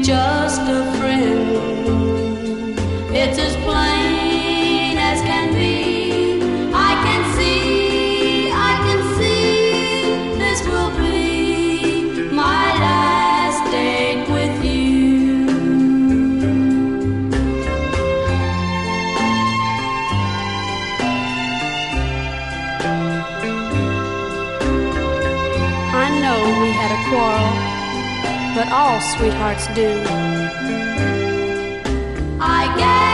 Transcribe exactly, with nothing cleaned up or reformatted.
just a friend. It's as plain as can be. I can see, I can see this will be my last date with you. I know we had a quarrel, but all sweethearts do. I guess